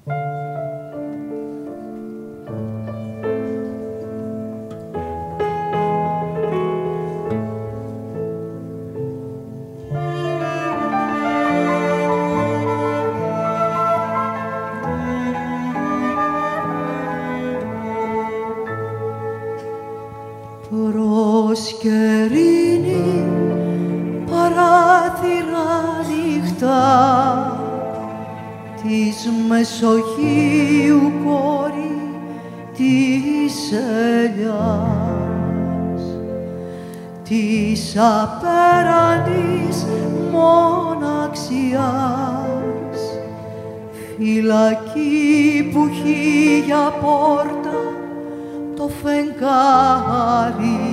Προσκερίνη παράθυρα νύχτα της Μεσογείου κόρη της ελιάς, της απέραντης μοναξιάς, φυλακή που έχει για πόρτα το φεγγάρι.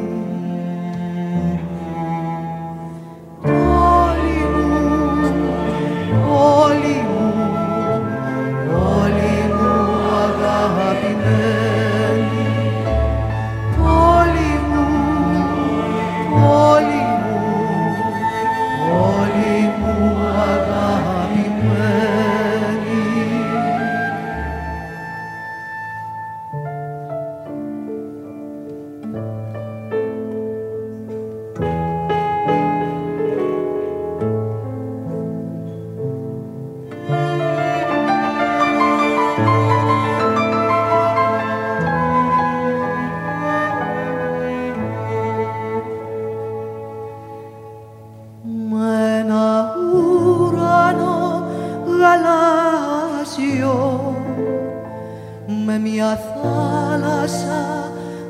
Με μια θάλασσα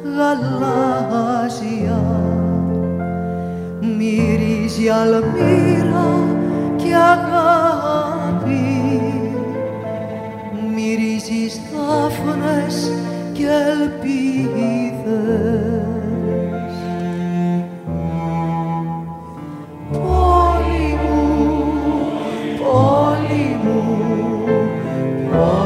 γαλάζια μυρίζει αλμύρα και αγάπη, μυρίζει στάφνες και ελπίδες. Πόλη μου, πόλη μου, πόλη